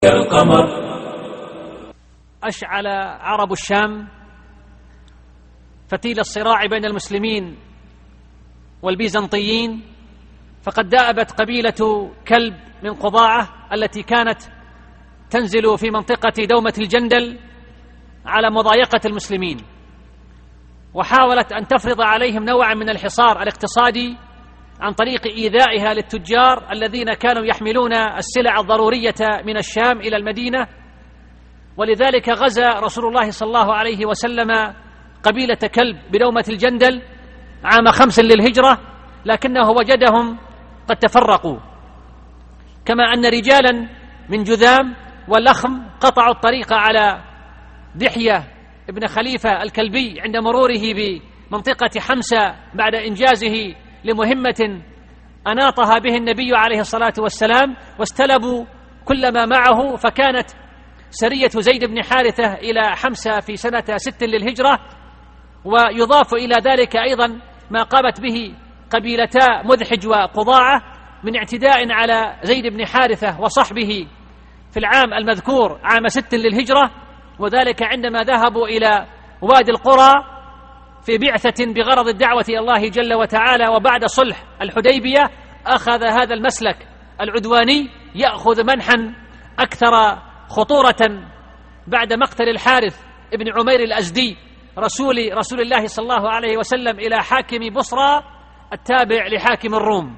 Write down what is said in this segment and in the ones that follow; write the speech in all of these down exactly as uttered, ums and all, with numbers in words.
القمر. أشعل عرب الشام فتيل الصراع بين المسلمين والبيزنطيين، فقد دأبت قبيلة كلب من قضاعة التي كانت تنزل في منطقة دومة الجندل على مضايقة المسلمين، وحاولت أن تفرض عليهم نوعا من الحصار الاقتصادي عن طريق إيذائها للتجار الذين كانوا يحملون السلع الضرورية من الشام إلى المدينة. ولذلك غزا رسول الله صلى الله عليه وسلم قبيلة كلب بدومة الجندل عام خمس للهجرة، لكنه وجدهم قد تفرقوا، كما أن رجالا من جذام واللخم قطعوا الطريق على دحية ابن خليفة الكلبي عند مروره بمنطقة حمسة بعد إنجازه لمهمة أناطها به النبي عليه الصلاة والسلام، واستلبوا كل ما معه. فكانت سرية زيد بن حارثة إلى حمسة في سنة ست للهجرة، ويضاف إلى ذلك أيضا ما قامت به قبيلتا مذحج وقضاعة من اعتداء على زيد بن حارثة وصحبه في العام المذكور عام ست للهجرة، وذلك عندما ذهبوا إلى وادي القرى في بعثة بغرض الدعوة إلى الله جل وتعالى. وبعد صلح الحديبية أخذ هذا المسلك العدواني يأخذ منحا أكثر خطورة بعد مقتل الحارث ابن عمير الأزدي رسول رسول الله صلى الله عليه وسلم إلى حاكم بصرى التابع لحاكم الروم.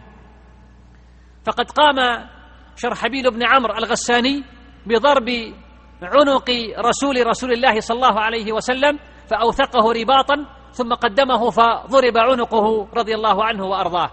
فقد قام شرحبيل بن عمرو الغساني بضرب عنق رسول رسول الله صلى الله عليه وسلم فأوثقه رباطا، ثم قدمه فضرب عنقه رضي الله عنه وأرضاه.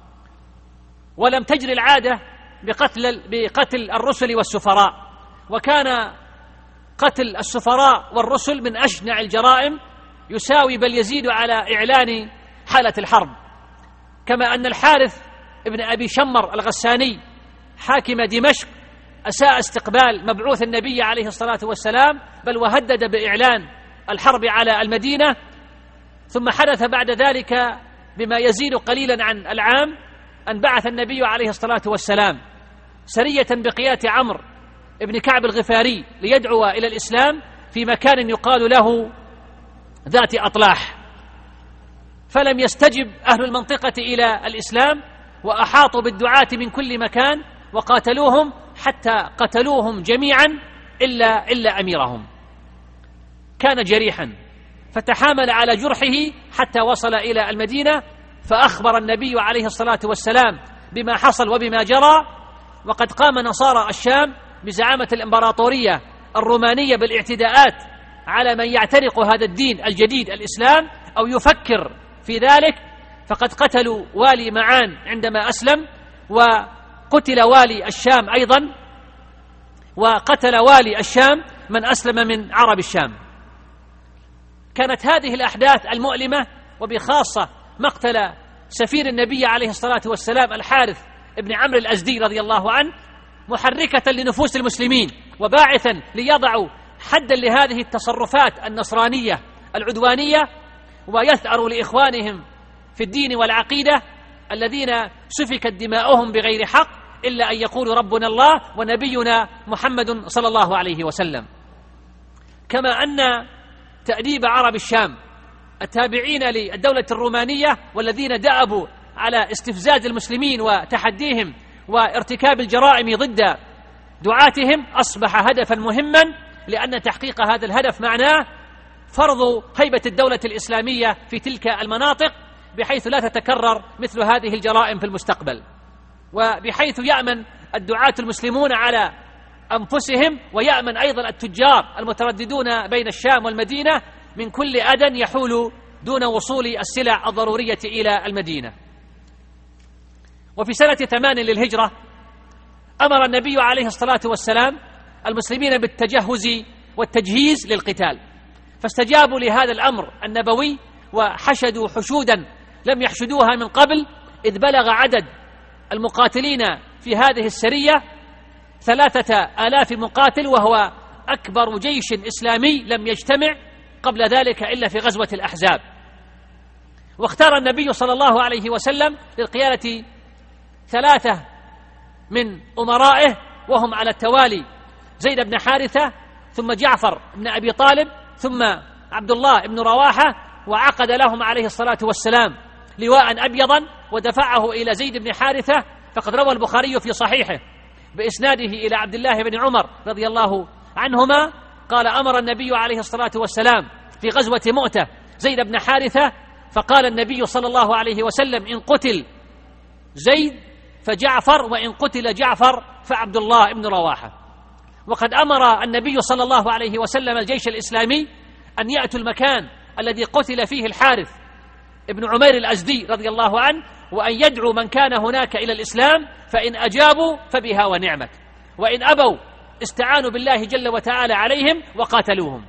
ولم تجري العادة بقتل, بقتل الرسل والسفراء، وكان قتل السفراء والرسل من أشنع الجرائم، يساوي بل يزيد على إعلان حالة الحرب. كما أن الحارث ابن أبي شمر الغساني حاكم دمشق أساء استقبال مبعوث النبي عليه الصلاة والسلام، بل وهدد بإعلان الحرب على المدينة. ثم حدث بعد ذلك بما يزيد قليلا عن العام أن بعث النبي عليه الصلاة والسلام سرية بقيادة عمرو ابن كعب الغفاري ليدعو إلى الإسلام في مكان يقال له ذات أطلاح، فلم يستجب أهل المنطقة إلى الإسلام، وأحاطوا بالدعاة من كل مكان وقاتلوهم حتى قتلوهم جميعا إلا, إلا أميرهم، كان جريحا، فتحامل على جرحه حتى وصل إلى المدينة، فأخبر النبي عليه الصلاة والسلام بما حصل وبما جرى. وقد قام نصارى الشام بزعامة الإمبراطورية الرومانية بالاعتداءات على من يعتنق هذا الدين الجديد الإسلام أو يفكر في ذلك، فقد قتلوا والي معان عندما أسلم، وقتل والي الشام أيضا، وقتل والي الشام من أسلم من عرب الشام. كانت هذه الأحداث المؤلمة، وبخاصة مقتل سفير النبي عليه الصلاة والسلام الحارث ابن عمرو الأزدي رضي الله عنه، محركة لنفوس المسلمين وباعثا ليضعوا حدا لهذه التصرفات النصرانية العدوانية، ويثأروا لإخوانهم في الدين والعقيدة الذين سفكت دماؤهم بغير حق إلا أن يقولوا ربنا الله ونبينا محمد صلى الله عليه وسلم. كما أن تأديب عرب الشام التابعين للدولة الرومانية والذين دأبوا على استفزاز المسلمين وتحديهم وارتكاب الجرائم ضد دعاتهم أصبح هدفا مهما، لأن تحقيق هذا الهدف معناه فرض هيبة الدولة الإسلامية في تلك المناطق، بحيث لا تتكرر مثل هذه الجرائم في المستقبل، وبحيث يأمن الدعاة المسلمون على أنفسهم، ويأمن أيضا التجار المترددون بين الشام والمدينة من كل أذى يحول دون وصول السلع الضرورية إلى المدينة. وفي سنة ثمان للهجرة أمر النبي عليه الصلاة والسلام المسلمين بالتجهز والتجهيز للقتال، فاستجابوا لهذا الأمر النبوي وحشدوا حشودا لم يحشدوها من قبل، إذ بلغ عدد المقاتلين في هذه السرية ثلاثة آلاف مقاتل، وهو أكبر جيش إسلامي لم يجتمع قبل ذلك إلا في غزوة الأحزاب. واختار النبي صلى الله عليه وسلم للقيادة ثلاثة من أمرائه، وهم على التوالي زيد بن حارثة ثم جعفر بن أبي طالب ثم عبد الله بن رواحة، وعقد لهم عليه الصلاة والسلام لواء أبيضا ودفعه إلى زيد بن حارثة. فقد روى البخاري في صحيحه بإسناده إلى عبد الله بن عمر رضي الله عنهما قال: أمر النبي عليه الصلاة والسلام في غزوة مؤتة زيد بن حارثة، فقال النبي صلى الله عليه وسلم: إن قتل زيد فجعفر، وإن قتل جعفر فعبد الله بن رواحة. وقد أمر النبي صلى الله عليه وسلم الجيش الإسلامي أن يأتوا المكان الذي قتل فيه الحارث ابن عمير الأزدي رضي الله عنه، وأن يدعوا من كان هناك إلى الإسلام، فإن أجابوا فبها ونعمت، وإن أبوا استعانوا بالله جل وتعالى عليهم وقاتلوهم.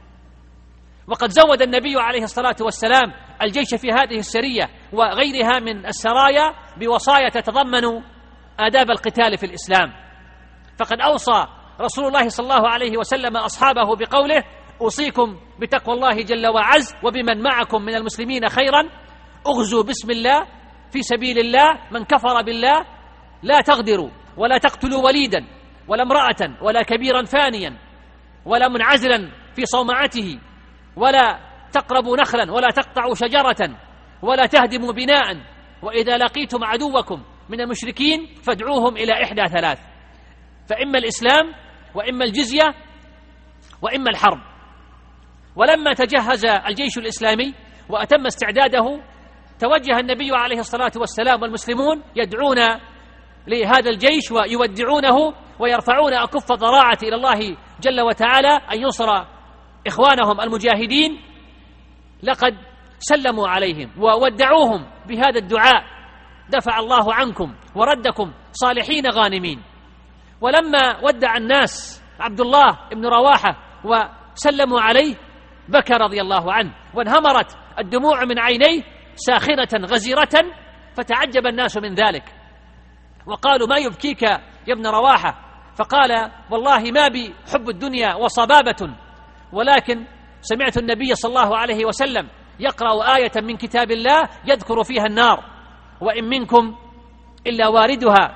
وقد زود النبي عليه الصلاة والسلام الجيش في هذه السرية وغيرها من السرايا بوصايا تتضمن آداب القتال في الإسلام. فقد أوصى رسول الله صلى الله عليه وسلم أصحابه بقوله: أوصيكم بتقوى الله جل وعز وبمن معكم من المسلمين خيرا، اغزوا بسم الله في سبيل الله، من كفر بالله لا تغدروا ولا تقتلوا وليدا ولا امرأة ولا كبيرا فانيا ولا منعزلا في صومعته، ولا تقربوا نخلا ولا تقطعوا شجرة ولا تهدموا بناء، وإذا لقيتم عدوكم من المشركين فادعوهم إلى إحدى ثلاث: فإما الإسلام وإما الجزية وإما الحرب. ولما تجهز الجيش الإسلامي وأتم استعداده، توجه النبي عليه الصلاة والسلام والمسلمون يدعون لهذا الجيش ويودعونه ويرفعون أكف الضراعة إلى الله جل وتعالى أن ينصر إخوانهم المجاهدين. لقد سلموا عليهم وودعوهم بهذا الدعاء: دفع الله عنكم وردكم صالحين غانمين. ولما ودع الناس عبد الله بن رواحة وسلموا عليه بكى رضي الله عنه، وانهمرت الدموع من عينيه ساخنة غزيرة، فتعجب الناس من ذلك وقالوا: ما يبكيك يا ابن رواحة؟ فقال: والله ما بي حب الدنيا وصبابة، ولكن سمعت النبي صلى الله عليه وسلم يقرأ آية من كتاب الله يذكر فيها النار: وإن منكم إلا واردها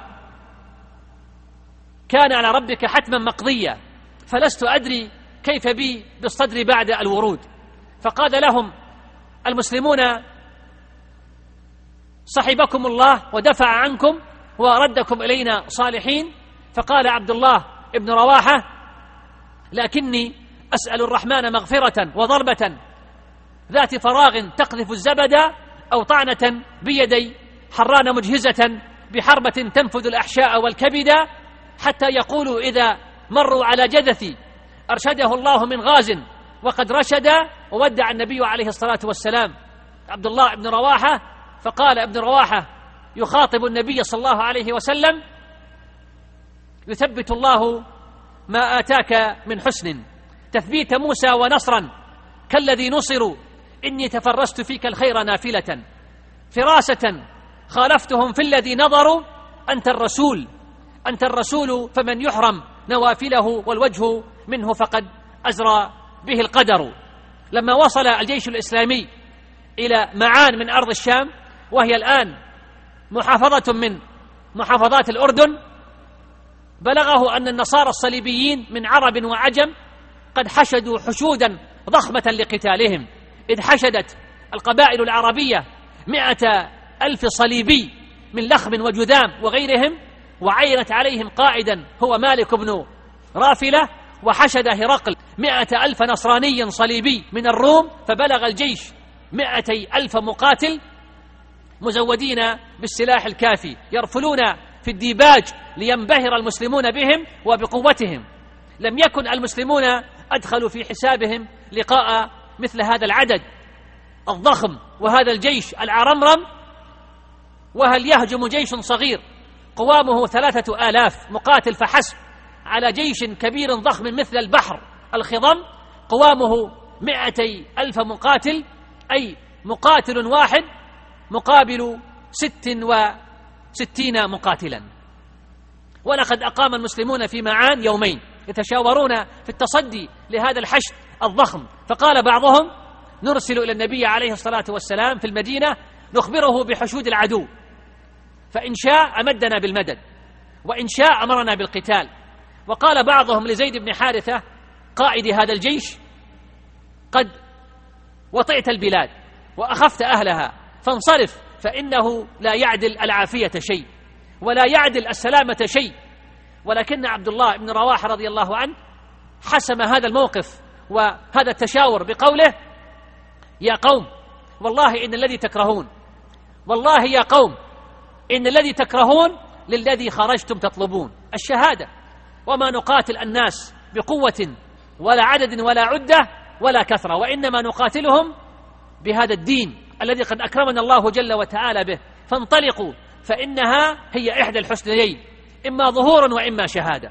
كان على ربك حتما مقضيا، فلست أدري كيف بي بالصدر بعد الورود. فقال لهم المسلمون: صحبكم الله ودفع عنكم وردكم إلينا صالحين. فقال عبد الله ابن رواحة: لكني أسأل الرحمن مغفرة وضربة ذات فراغ تقذف الزبد، أو طعنة بيدي حران مجهزة بحربة تنفذ الأحشاء والكبد، حتى يقولوا إذا مروا على جدثي أرشده الله من غاز وقد رشد. وودع النبي عليه الصلاة والسلام عبد الله بن رواحة، فقال ابن رواحة يخاطب النبي صلى الله عليه وسلم: يثبت الله ما آتاك من حسن، تثبيت موسى ونصرا كالذي نصروا، إني تفرست فيك الخير نافلة، فراسة خالفتهم في الذي نظروا، أنت الرسول أنت الرسول فمن يحرم نوافله والوجه منه فقد أزرى به القدر. لما وصل الجيش الإسلامي إلى معان من أرض الشام، وهي الآن محافظة من محافظات الأردن، بلغه أن النصارى الصليبيين من عرب وعجم قد حشدوا حشودا ضخمة لقتالهم، إذ حشدت القبائل العربية مئة ألف صليبي من لخم وجذام وغيرهم، وعينت عليهم قائدا هو مالك بن رافلة، وحشد هرقل مئة ألف نصراني صليبي من الروم، فبلغ الجيش مئتي ألف مقاتل مزودين بالسلاح الكافي يرفلون في الديباج لينبهر المسلمون بهم وبقوتهم. لم يكن المسلمون أدخلوا في حسابهم لقاء مثل هذا العدد الضخم وهذا الجيش العرمرم. وهل يهجم جيش صغير قوامه ثلاثة آلاف مقاتل فحسب على جيش كبير ضخم مثل البحر الخضم قوامه مئتي ألف مقاتل، أي مقاتل واحد مقابل ست وستين مقاتلا. ولقد أقام المسلمون في معان يومين يتشاورون في التصدي لهذا الحشد الضخم، فقال بعضهم: نرسل إلى النبي عليه الصلاة والسلام في المدينة نخبره بحشود العدو، فإن شاء أمدنا بالمدد، وإن شاء أمرنا بالقتال، وقال بعضهم لزيد بن حارثة قائد هذا الجيش: قد وطئت البلاد وأخفت أهلها، فانصرف، فإنه لا يعدل العافية شيء ولا يعدل السلامة شيء. ولكن عبد الله بن رواحة رضي الله عنه حسم هذا الموقف وهذا التشاور بقوله: يا قوم والله إن الذي تكرهون، والله يا قوم إن الذي تكرهون للذي خرجتم تطلبون الشهادة، وما نقاتل الناس بقوة ولا عدد ولا عدة ولا كثرة، وإنما نقاتلهم بهذا الدين الذي قد أكرمنا الله جل وتعالى به، فانطلقوا فإنها هي إحدى الحسنيين، إما ظهور وإما شهادة.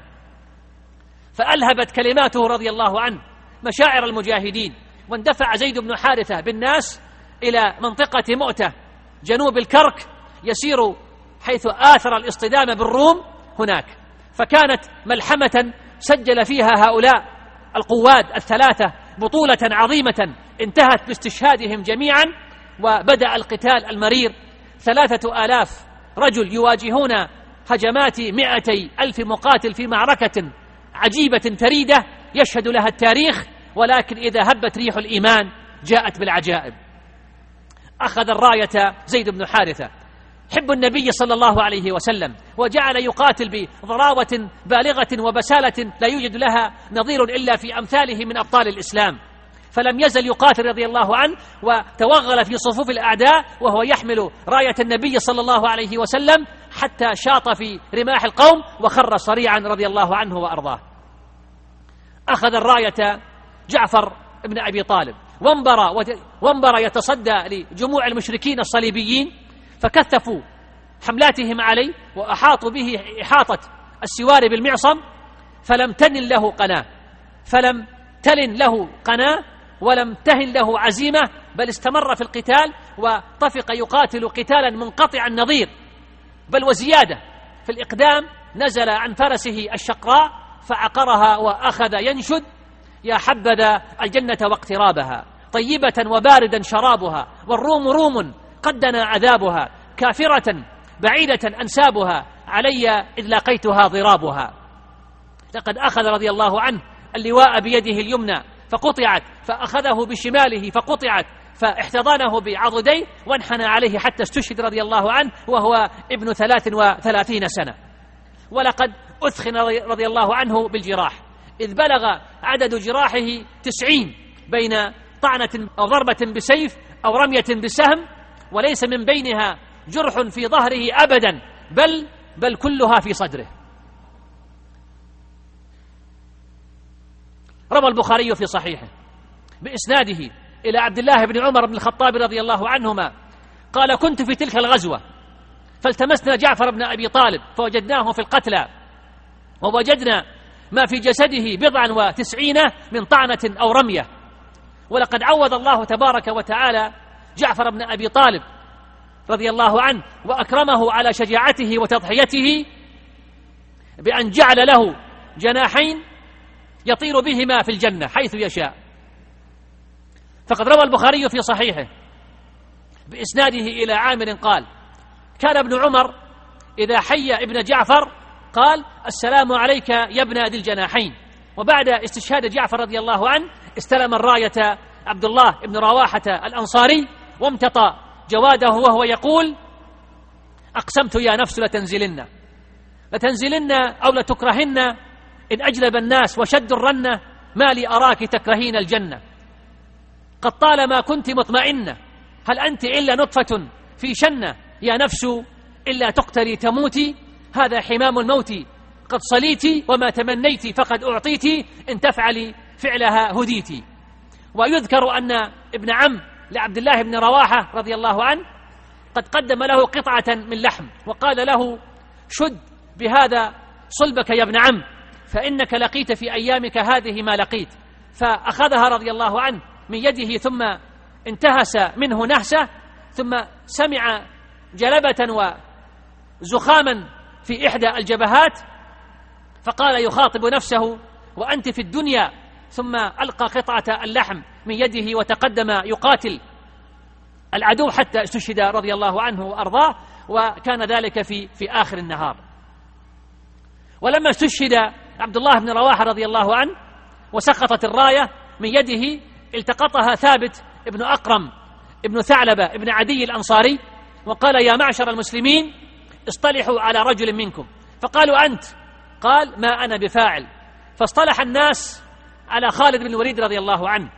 فألهبت كلماته رضي الله عنه مشاعر المجاهدين، واندفع زيد بن حارثة بالناس إلى منطقة مؤتة جنوب الكرك يسير حيث آثر الاصطدام بالروم هناك، فكانت ملحمة سجل فيها هؤلاء القواد الثلاثة بطولة عظيمة انتهت باستشهادهم جميعا، وبدأ القتال المرير. ثلاثة آلاف رجل يواجهون هجمات مئتي ألف مقاتل في معركة عجيبة فريدة يشهد لها التاريخ، ولكن إذا هبت ريح الإيمان جاءت بالعجائب. أخذ الراية زيد بن حارثة حب النبي صلى الله عليه وسلم، وجعل يقاتل بضراوة بالغة وبسالة لا يوجد لها نظير إلا في أمثاله من أبطال الإسلام، فلم يزل يقاتل رضي الله عنه، وتوغل في صفوف الأعداء وهو يحمل راية النبي صلى الله عليه وسلم حتى شاط في رماح القوم وخر صريعا رضي الله عنه وأرضاه. أخذ الراية جعفر بن أبي طالب وانبر, وانبر يتصدى لجموع المشركين الصليبيين، فكثفوا حملاتهم عليه وأحاطوا به إحاطة السوار بالمعصم، فلم تنل له قناة فلم تلن له قناة ولم تهن له عزيمة، بل استمر في القتال وطفق يقاتل قتالا منقطع النظير، بل وزيادة في الإقدام. نزل عن فرسه الشقراء فعقرها وأخذ ينشد: يا حبذا الجنة واقترابها، طيبة وباردا شرابها، والروم روم قد دنا عذابها، كافرة بعيدة أنسابها، علي إذ لاقيتها ضرابها. لقد أخذ رضي الله عنه اللواء بيده اليمنى فقطعت، فأخذه بشماله فقطعت، فاحتضنه بعضديه وانحنى عليه حتى استشهد رضي الله عنه وهو ابن ثلاث وثلاثين سنة. ولقد أثخن رضي الله عنه بالجراح، إذ بلغ عدد جراحه تسعين، بين طعنة أو ضربة بسيف أو رمية بسهم، وليس من بينها جرح في ظهره أبدا، بل بل كلها في صدره. روى البخاري في صحيحه بإسناده إلى عبد الله بن عمر بن الخطاب رضي الله عنهما قال: كنت في تلك الغزوة فالتمسنا جعفر بن أبي طالب فوجدناه في القتلى، ووجدنا ما في جسده بضعا وتسعين من طعنة أو رمية. ولقد عوض الله تبارك وتعالى جعفر بن أبي طالب رضي الله عنه وأكرمه على شجاعته وتضحيته بأن جعل له جناحين يطير بهما في الجنة حيث يشاء. فقد روى البخاري في صحيحه بإسناده إلى عامر قال: كان ابن عمر إذا حي ابن جعفر قال: السلام عليك يا ابن ذي الجناحين. وبعد استشهاد جعفر رضي الله عنه استلم الراية عبد الله بن رواحة الأنصاري وامتطى جواده وهو يقول: أقسمت يا نفس لتنزلن لتنزلن أو لتكرهن، إن أجلب الناس وشد الرنة، ما لي أراك تكرهين الجنة. قد طالما كنت مطمئنة، هل أنت إلا نطفة في شنة، يا نفس إلا تقتلي تموتي، هذا حمام الموت قد صليتي، وما تمنيت فقد أعطيتي، إن تفعلي فعلها هديتي. ويذكر أن ابن عم لعبد الله بن رواحة رضي الله عنه قد قدم له قطعة من لحم وقال له: شد بهذا صلبك يا ابن عم، فإنك لقيت في أيامك هذه ما لقيت. فأخذها رضي الله عنه من يده ثم انتهس منه نهسة، ثم سمع جلبة وزخاما في إحدى الجبهات، فقال يخاطب نفسه: وأنت في الدنيا، ثم ألقى قطعة اللحم من يده وتقدم يقاتل العدو حتى استشهد رضي الله عنه وأرضاه، وكان ذلك في في آخر النهار. ولما استشهد عبد الله بن رواحة رضي الله عنه وسقطت الراية من يده، التقطها ثابت ابن أقرم ابن ثعلبة ابن عدي الأنصاري وقال: يا معشر المسلمين اصطلحوا على رجل منكم. فقالوا: أنت؟ قال: ما أنا بفاعل. فاصطلح الناس على خالد بن الوليد رضي الله عنه،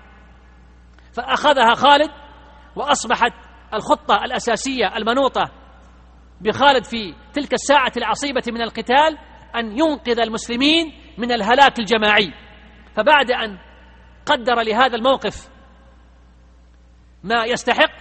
فأخذها خالد، وأصبحت الخطة الأساسية المنوطة بخالد في تلك الساعة العصيبة من القتال أن ينقذ المسلمين من الهلاك الجماعي. فبعد أن قدر لهذا الموقف ما يستحق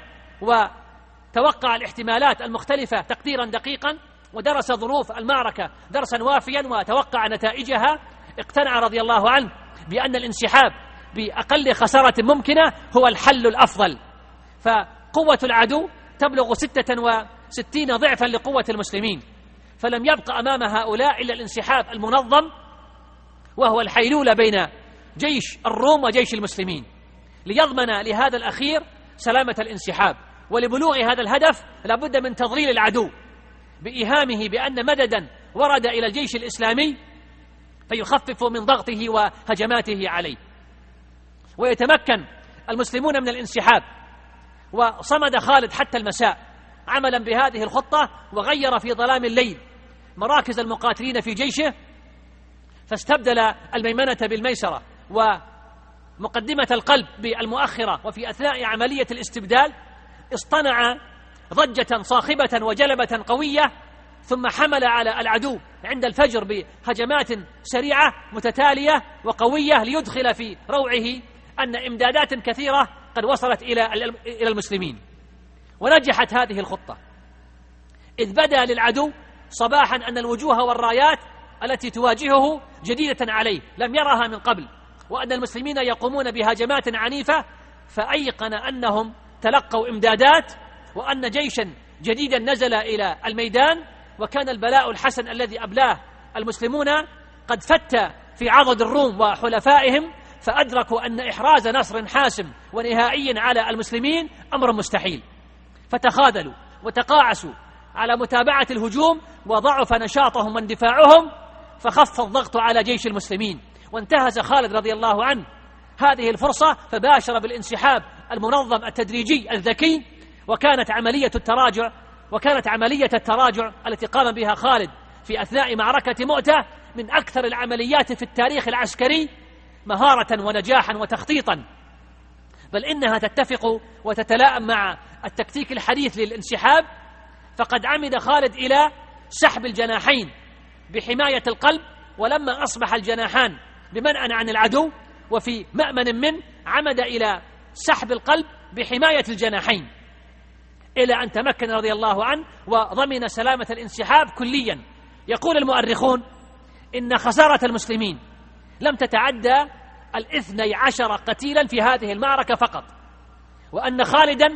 وتوقع الاحتمالات المختلفة تقديرا دقيقا ودرس ظروف المعركة درسا وافيا وتوقع نتائجها، اقتنع رضي الله عنه بأن الانسحاب بأقل خسارة ممكنة هو الحل الأفضل. فقوة العدو تبلغ ستة وستين ضعفا لقوة المسلمين، فلم يبق أمام هؤلاء إلا الانسحاب المنظم، وهو الحيلولة بين جيش الروم وجيش المسلمين، ليضمن لهذا الأخير سلامة الانسحاب. ولبلوغ هذا الهدف لابد من تضليل العدو بإيهامه بأن مددا ورد إلى الجيش الإسلامي فيخفف من ضغطه وهجماته عليه، ويتمكن المسلمون من الانسحاب. وصمد خالد حتى المساء عملا بهذه الخطة، وغير في ظلام الليل مراكز المقاتلين في جيشه، فاستبدل الميمنة بالميسرة ومقدمة القلب بالمؤخرة. وفي أثناء عملية الاستبدال اصطنع ضجة صاخبة وجلبة قوية، ثم حمل على العدو عند الفجر بهجمات سريعة متتالية وقوية ليدخل في روعه أن إمدادات كثيرة قد وصلت إلى المسلمين. ونجحت هذه الخطة، إذ بدا للعدو صباحا أن الوجوه والرايات التي تواجهه جديدة عليه لم يرها من قبل، وأن المسلمين يقومون بهجمات عنيفة، فأيقن أنهم تلقوا إمدادات وأن جيشا جديدا نزل إلى الميدان. وكان البلاء الحسن الذي أبلاه المسلمون قد فت في عضد الروم وحلفائهم، فأدركوا أن إحراز نصر حاسم ونهائي على المسلمين أمر مستحيل، فتخاذلوا وتقاعسوا على متابعة الهجوم، وضعف نشاطهم واندفاعهم، فخف الضغط على جيش المسلمين. وانتهز خالد رضي الله عنه هذه الفرصة فباشر بالانسحاب المنظم التدريجي الذكي. وكانت عملية التراجع وكانت عملية التراجع التي قام بها خالد في أثناء معركة مؤتة من أكثر العمليات في التاريخ العسكري مهارة ونجاحا وتخطيطا، بل إنها تتفق وتتلائم مع التكتيك الحديث للانسحاب. فقد عمد خالد إلى سحب الجناحين بحماية القلب، ولما أصبح الجناحان بمنأى عن العدو وفي مأمن منه عمد إلى سحب القلب بحماية الجناحين، إلى أن تمكن رضي الله عنه وضمن سلامة الانسحاب كليا. يقول المؤرخون إن خسارة المسلمين لم تتعدى الاثني عشر قتيلا في هذه المعركة فقط، وأن خالدا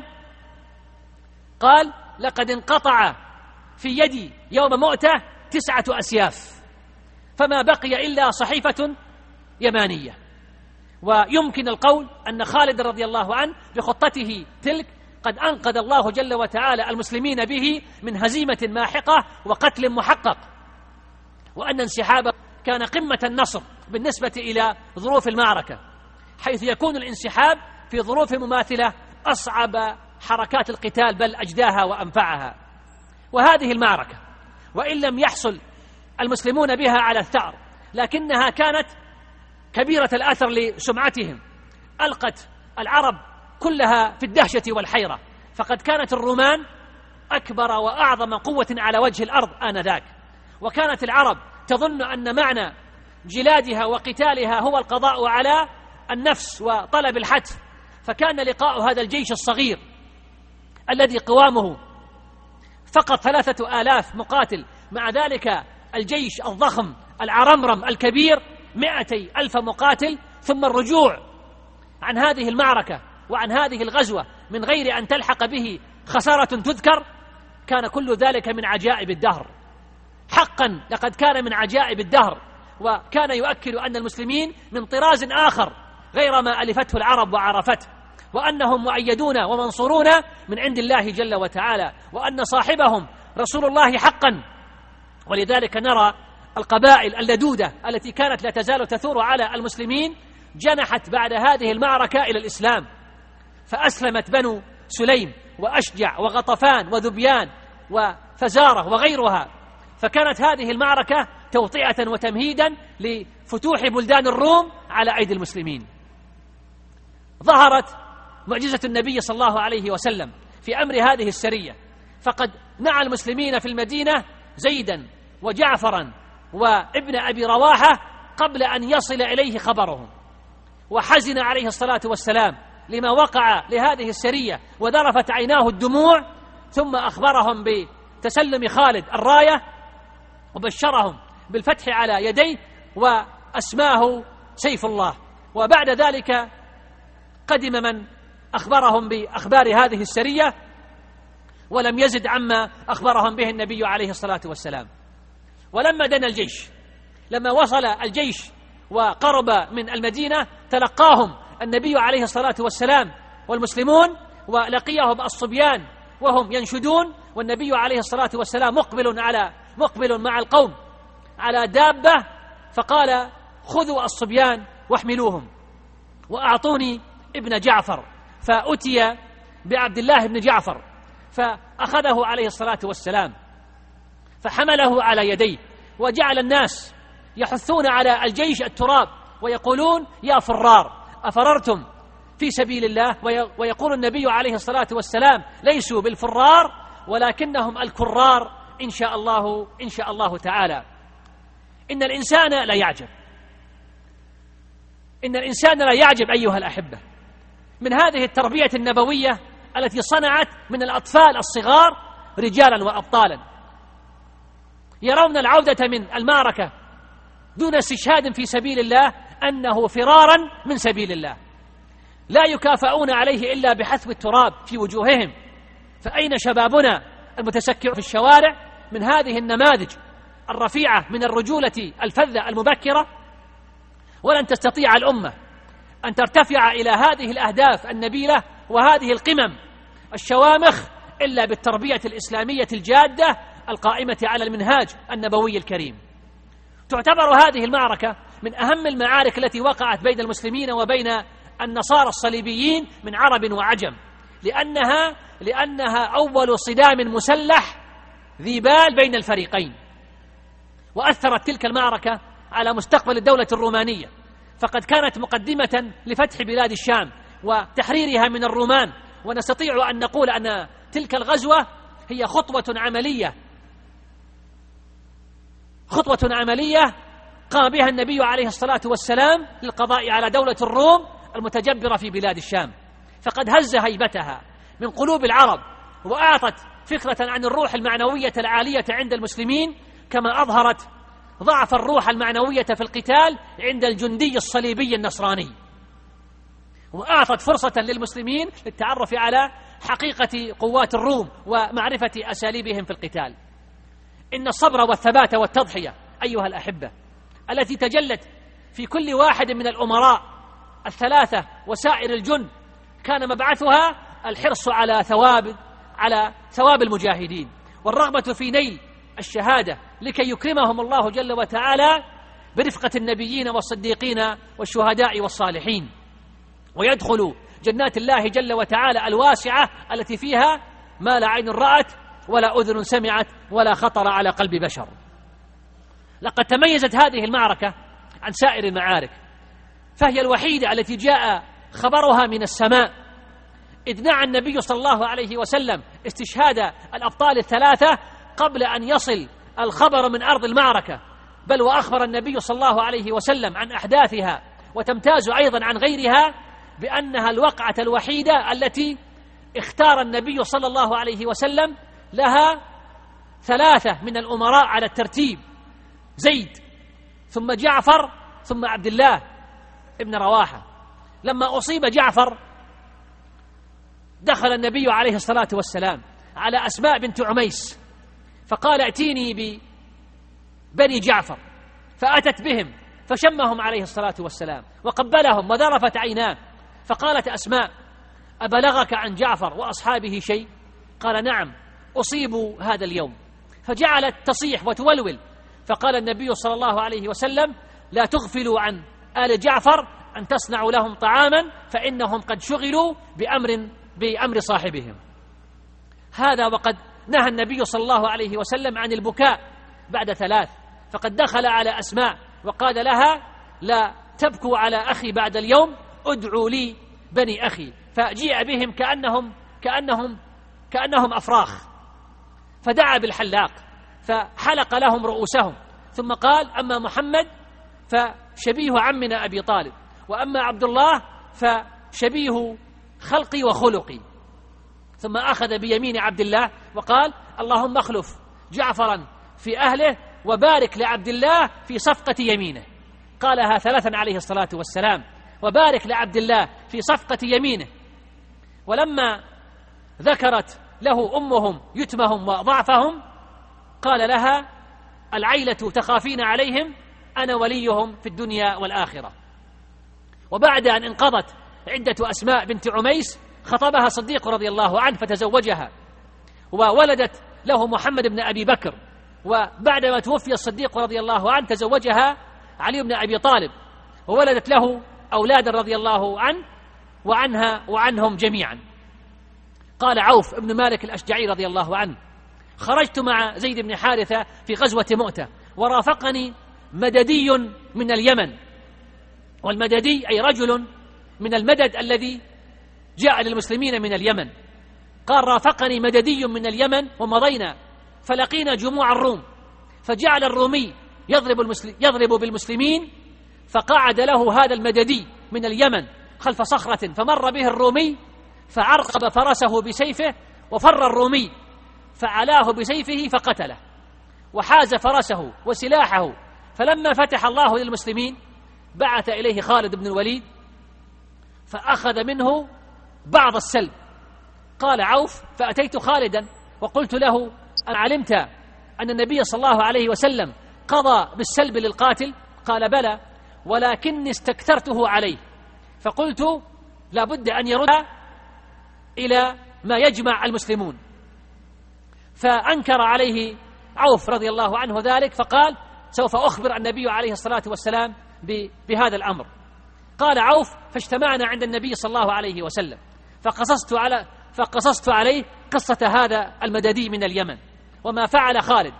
قال: لقد انقطع في يدي يوم مؤتة تسعة أسياف، فما بقي إلا صحيفة يمانية. ويمكن القول أن خالد رضي الله عنه بخطته تلك قد أنقذ الله جل وتعالى المسلمين به من هزيمة ماحقة وقتل محقق، وأن انسحابه كان قمة النصر بالنسبة إلى ظروف المعركة، حيث يكون الانسحاب في ظروف مماثلة أصعب حركات القتال بل أجداها وأنفعها. وهذه المعركة وإن لم يحصل المسلمون بها على الثأر، لكنها كانت كبيرة الأثر لسمعتهم، ألقت العرب كلها في الدهشة والحيرة، فقد كانت الرومان أكبر وأعظم قوة على وجه الأرض آنذاك، وكانت العرب تظن أن معنى جلادها وقتالها هو القضاء على النفس وطلب الحتف. فكان لقاء هذا الجيش الصغير الذي قوامه فقط ثلاثة آلاف مقاتل، مع ذلك الجيش الضخم العرمرم الكبير مئتي ألف مقاتل، ثم الرجوع عن هذه المعركة وعن هذه الغزوة من غير أن تلحق به خسارة تذكر، كان كل ذلك من عجائب الدهر. حقا لقد كان من عجائب الدهر، وكان يؤكد أن المسلمين من طراز آخر غير ما ألفته العرب وعرفته، وأنهم مؤيدون ومنصورون من عند الله جل وتعالى، وأن صاحبهم رسول الله حقا. ولذلك نرى القبائل اللدودة التي كانت لا تزال تثور على المسلمين جنحت بعد هذه المعركة إلى الإسلام، فأسلمت بنو سليم وأشجع وغطفان وذبيان وفزارة وغيرها. فكانت هذه المعركة توطئة وتمهيدا لفتوح بلدان الروم على أيدي المسلمين. ظهرت معجزة النبي صلى الله عليه وسلم في أمر هذه السرية، فقد نعى المسلمين في المدينة زيدا وجعفرا وابن أبي رواحة قبل أن يصل إليه خبرهم، وحزن عليه الصلاة والسلام لما وقع لهذه السرية وذرفت عيناه الدموع، ثم أخبرهم بتسلم خالد الراية وبشرهم بالفتح على يديه وأسماه سيف الله. وبعد ذلك قدم من أخبرهم بأخبار هذه السرية ولم يزد عما أخبرهم به النبي عليه الصلاة والسلام. ولما دنا الجيش، لما وصل الجيش وقرب من المدينة، تلقاهم النبي عليه الصلاة والسلام والمسلمون، ولقيهم الصبيان وهم ينشدون، والنبي عليه الصلاة والسلام مقبل على مقبل مع القوم على دابة، فقال: خذوا الصبيان واحملوهم وأعطوني ابن جعفر. فأتي بعبد الله بن جعفر فأخذه عليه الصلاة والسلام فحمله على يديه، وجعل الناس يحثون على الجيش التراب ويقولون: يا فرار، أفررتم في سبيل الله؟ ويقول النبي عليه الصلاة والسلام: ليسوا بالفرار ولكنهم الكرار إن شاء الله إن شاء الله تعالى. إن الإنسان لا يعجب إن الإنسان لا يعجب أيها الأحبة من هذه التربية النبوية التي صنعت من الأطفال الصغار رجالا وأبطالا يرون العودة من المعركة دون استشهاد في سبيل الله أنه فرارا من سبيل الله، لا يكافئون عليه إلا بحثو التراب في وجوههم. فأين شبابنا المتسكع في الشوارع من هذه النماذج الرفيعة من الرجولة الفذة المبكرة؟ ولن تستطيع الأمة أن ترتفع إلى هذه الأهداف النبيلة وهذه القمم الشوامخ إلا بالتربية الإسلامية الجادة القائمة على المنهاج النبوي الكريم. تعتبر هذه المعركة من أهم المعارك التي وقعت بين المسلمين وبين النصارى الصليبيين من عرب وعجم، لأنها لأنها أول صدام مسلح ذي بال بين الفريقين، وأثرت تلك المعركة على مستقبل الدولة الرومانية، فقد كانت مقدمة لفتح بلاد الشام وتحريرها من الرومان. ونستطيع أن نقول أن تلك الغزوة هي خطوة عملية خطوة عملية قام بها النبي عليه الصلاة والسلام للقضاء على دولة الروم المتجبرة في بلاد الشام، فقد هز هيبتها من قلوب العرب، وأعطت فكرة عن الروح المعنوية العالية عند المسلمين، كما أظهرت ضعف الروح المعنوية في القتال عند الجندي الصليبي النصراني، وأعطت فرصة للمسلمين للتعرف على حقيقة قوات الروم ومعرفة أساليبهم في القتال. إن الصبر والثبات والتضحية أيها الأحبة التي تجلت في كل واحد من الأمراء الثلاثة وسائر الجند كان مبعثها الحرص على ثواب على ثواب المجاهدين والرغبة في نيل الشهادة لكي يكرمهم الله جل وتعالى برفقة النبيين والصديقين والشهداء والصالحين، ويدخلوا جنات الله جل وتعالى الواسعة التي فيها ما لا عين رأت ولا أذن سمعت ولا خطر على قلب بشر. لقد تميزت هذه المعركة عن سائر المعارك، فهي الوحيدة التي جاء خبرها من السماء، إذ نعى النبي صلى الله عليه وسلم استشهاد الأبطال الثلاثة قبل أن يصل الخبر من أرض المعركة، بل وأخبر النبي صلى الله عليه وسلم عن أحداثها، وتمتاز أيضا عن غيرها بأنها الوقعة الوحيدة التي اختار النبي صلى الله عليه وسلم لها ثلاثة من الأمراء على الترتيب: زيد ثم جعفر ثم عبد الله ابن رواحة. لما أصيب جعفر دخل النبي عليه الصلاة والسلام على أسماء بنت عميس فقال: ائتيني ببني جعفر، فأتت بهم فشمهم عليه الصلاة والسلام وقبلهم وذرفت عيناه، فقالت أسماء: أبلغك عن جعفر وأصحابه شيء؟ قال: نعم، أصيبوا هذا اليوم. فجعلت تصيح وتولول، فقال النبي صلى الله عليه وسلم: لا تغفلوا عن آل جعفر أن تصنعوا لهم طعاما فإنهم قد شغلوا بأمر بأمر صاحبهم. هذا وقد نهى النبي صلى الله عليه وسلم عن البكاء بعد ثلاث، فقد دخل على أسماء وقال لها: لا تبكوا على أخي بعد اليوم، ادعوا لي بني أخي. فجيء بهم كأنهم كأنهم كأنهم أفراخ، فدعا بالحلاق فحلق لهم رؤوسهم، ثم قال: أما محمد فشبيه عمنا أبي طالب، وأما عبد الله فشبيه خلقي وخلقي. ثم أخذ بيمين عبد الله وقال: اللهم اخلف جعفرا في أهله وبارك لعبد الله في صفقة يمينه. قالها ثلاثا عليه الصلاة والسلام: وبارك لعبد الله في صفقة يمينه. ولما ذكرت له أمهم يتمهم وضعفهم قال لها: العيلة تخافين عليهم، أنا وليهم في الدنيا والآخرة. وبعد أن انقضت عدة أسماء بنت عميس خطبها صديق رضي الله عنه فتزوجها، وولدت له محمد بن أبي بكر. وبعدما توفي الصديق رضي الله عنه تزوجها علي بن أبي طالب، وولدت له أولادا رضي الله عنه وعنها وعنهم جميعا. قال عوف بن مالك الأشجعي رضي الله عنه: خرجت مع زيد بن حارثة في غزوة مؤتة، ورافقني مددي من اليمن. والمددي أي رجل من المدد الذي جاء للمسلمين من اليمن. قال: رافقني مددي من اليمن ومضينا فلقينا جموع الروم، فجعل الرومي يضرب, المسلم يضرب بالمسلمين، فقعد له هذا المددي من اليمن خلف صخرة، فمر به الرومي فعرقب فرسه بسيفه، وفر الرومي فعلاه بسيفه فقتله، وحاز فرسه وسلاحه. فلما فتح الله للمسلمين بعث إليه خالد بن الوليد فأخذ منه بعض السلب. قال عوف: فأتيت خالدا وقلت له: أن علمت أن النبي صلى الله عليه وسلم قضى بالسلب للقاتل؟ قال: بلى، ولكني استكثرته عليه، فقلت لا بد أن يرد إلى ما يجمع المسلمون. فأنكر عليه عوف رضي الله عنه ذلك، فقال: سوف أخبر النبي عليه الصلاة والسلام بهذا الأمر. قال عوف: فاجتمعنا عند النبي صلى الله عليه وسلم فقصصت على فقصصت عليه قصة هذا المددي من اليمن وما فعل خالد.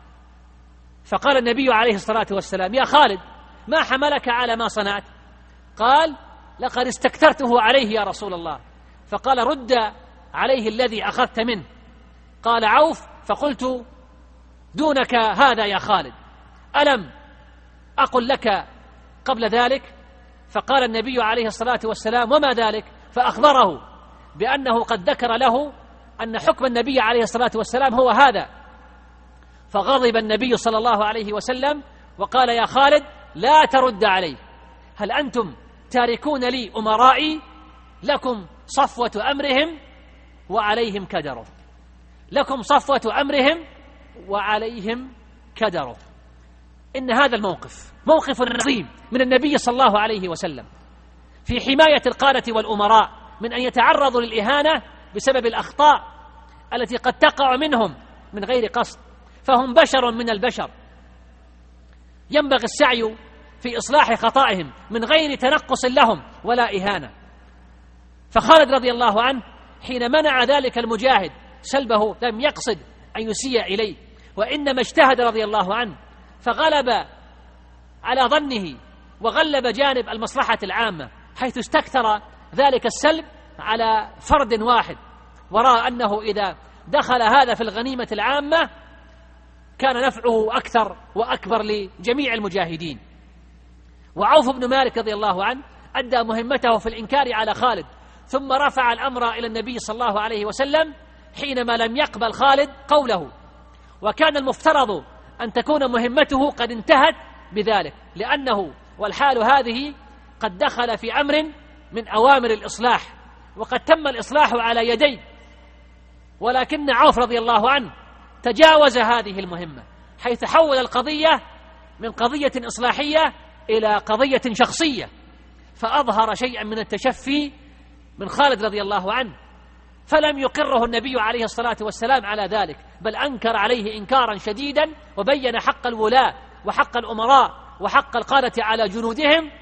فقال النبي عليه الصلاة والسلام: يا خالد، ما حملك على ما صنعت؟ قال: لقد استكثرته عليه يا رسول الله. فقال: رد عليه الذي أخذت منه. قال عوف: فقلت: دونك هذا يا خالد، ألم أقل لك قبل ذلك؟ فقال النبي عليه الصلاة والسلام: وما ذلك؟ فأخبره بأنه قد ذكر له أن حكم النبي عليه الصلاة والسلام هو هذا. فغضب النبي صلى الله عليه وسلم وقال: يا خالد، لا ترد عليه، هل أنتم تاركون لي أمرائي؟ لكم صفوة أمرهم وعليهم كدره، لكم صفوة أمرهم وعليهم كدره. إن هذا الموقف موقف عظيم من النبي صلى الله عليه وسلم في حماية القادة والأمراء من أن يتعرضوا للإهانة بسبب الأخطاء التي قد تقع منهم من غير قصد، فهم بشر من البشر، ينبغي السعي في إصلاح خطائهم من غير تنقص لهم ولا إهانة. فخالد رضي الله عنه حين منع ذلك المجاهد سلبه لم يقصد أن يسيء إليه، وإنما اجتهد رضي الله عنه فغلب على ظنه وغلب جانب المصلحة العامة، حيث استكثر ذلك السلب على فرد واحد، ورأى أنه إذا دخل هذا في الغنيمة العامة كان نفعه أكثر وأكبر لجميع المجاهدين. وعوف بن مالك رضي الله عنه أدى مهمته في الإنكار على خالد، ثم رفع الأمر إلى النبي صلى الله عليه وسلم حينما لم يقبل خالد قوله، وكان المفترض أن تكون مهمته قد انتهت بذلك، لأنه والحال هذه قد دخل في أمر من أوامر الإصلاح، وقد تم الإصلاح على يديه، ولكن عوف رضي الله عنه تجاوز هذه المهمة، حيث حول القضية من قضية إصلاحية إلى قضية شخصية، فأظهر شيئا من التشفي من خالد رضي الله عنه، فلم يقره النبي عليه الصلاة والسلام على ذلك، بل أنكر عليه إنكارا شديدا، وبين حق الولاة وحق الأمراء وحق القادة على جنودهم.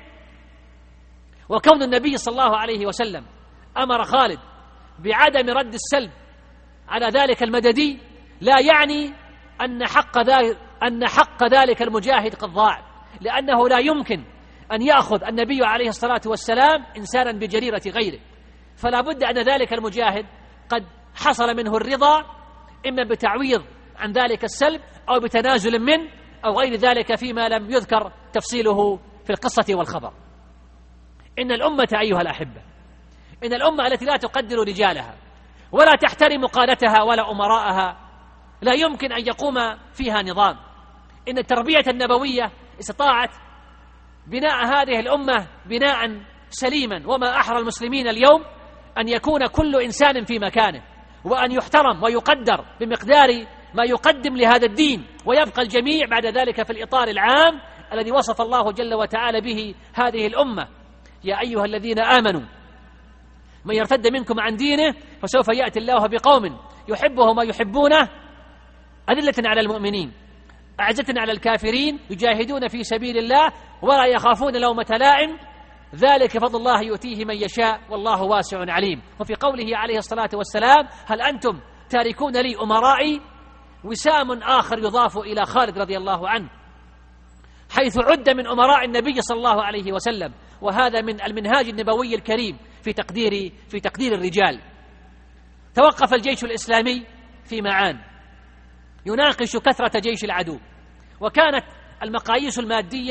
وكون النبي صلى الله عليه وسلم أمر خالد بعدم رد السلب على ذلك المددي لا يعني أن حق ذلك, أن حق ذلك المجاهد قد ضاع، لأنه لا يمكن أن يأخذ النبي عليه الصلاة والسلام إنسانا بجريرة غيره، فلا بد أن ذلك المجاهد قد حصل منه الرضا، إما بتعويض عن ذلك السلب أو بتنازل منه أو غير ذلك فيما لم يذكر تفصيله في القصة والخبر. إن الأمة أيها الأحبة، إن الأمة التي لا تقدر رجالها ولا تحترم قادتها ولا أمراءها لا يمكن أن يقوم فيها نظام. إن التربية النبوية استطاعت بناء هذه الأمة بناء سليما، وما أحرى المسلمين اليوم أن يكون كل إنسان في مكانه، وأن يحترم ويقدر بمقدار ما يقدم لهذا الدين، ويبقى الجميع بعد ذلك في الإطار العام الذي وصف الله جل وتعالى به هذه الأمة. يا أيها الذين آمنوا من يرتد منكم عن دينه فسوف يأتي الله بقوم يحبهم ويحبونه أذلة على المؤمنين أعزة على الكافرين يجاهدون في سبيل الله ولا يخافون لومة لائم ذلك فضل الله يؤتيه من يشاء والله واسع عليم. وفي قوله عليه الصلاة والسلام هل أنتم تاركون لي أمرائي، وسام آخر يضاف إلى خالد رضي الله عنه، حيث عد من أمراء النبي صلى الله عليه وسلم، وهذا من المنهاج النبوي الكريم في تقدير في تقدير الرجال. توقف الجيش الإسلامي في معان يناقش كثرة جيش العدو، وكانت المقاييس المادية